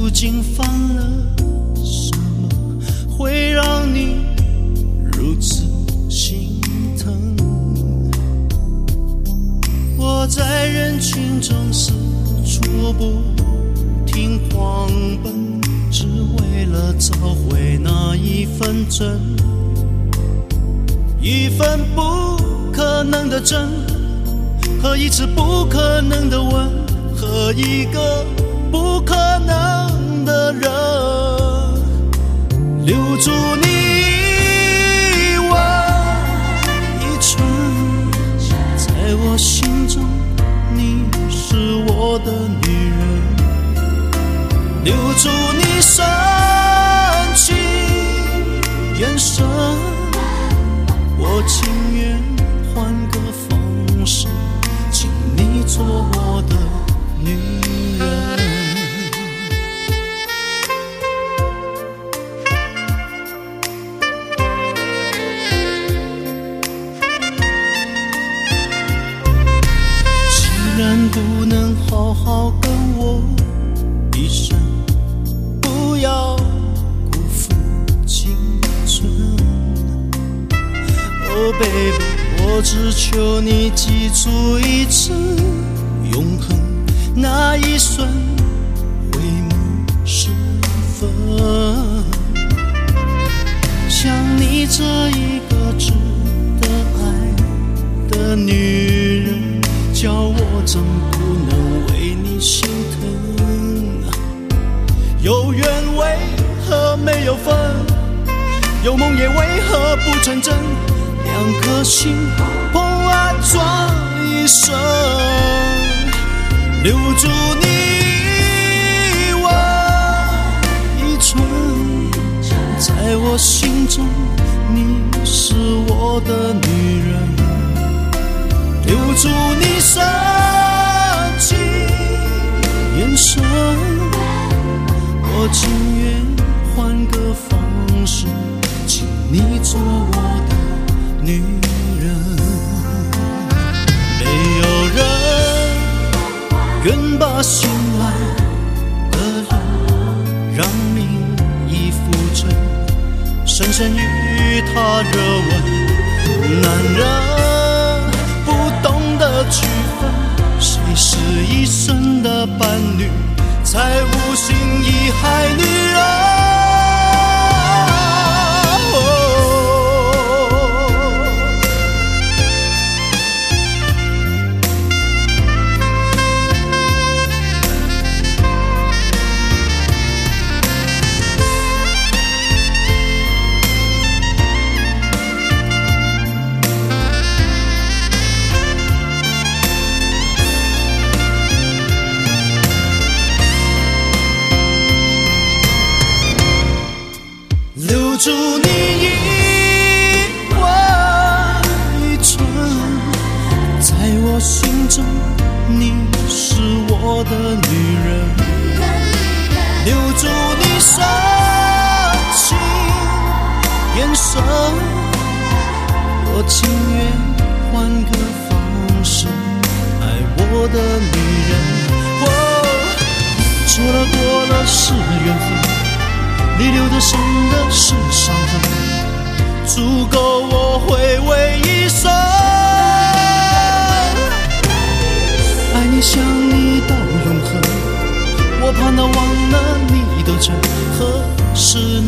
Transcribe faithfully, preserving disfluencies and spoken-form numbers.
究竟犯了什么，会让你如此心疼？我在人群中四处不停狂奔，只为了找回那一份真，一份不可能的真，和一次不可能的吻，和一个不可能的人，留住你一吻一寸，在我心中你是我的女人，留住你深情眼神，我情愿换个方式，请你做我的女人。既然不能好好跟我一生，不要辜负青春。Oh baby， 我只求你记住一次，永恒那一瞬回眸时分，像你这一个值得爱的女人，叫我怎不能为你心疼？有缘为何没有分？有梦也为何不成真？两颗心碰爱撞一生，留住你一吻一寸，在我心中你是我的女人，留住你深情眼神，我情愿换个方式，请你做我的女人。没有人愿把心爱的人让名义浮沉，深深与他热吻。男人不懂得区分谁是一生的伴侣，才无心贻害女人。留住你一吻一寸，在我心中你是我的女人，留住你深情眼神，我情愿换个方式爱我的女人。哦，错了过了是缘分，你留的深的是伤痕，足够我回味一生。爱你想你到永恒，我怕那忘了你的真，何时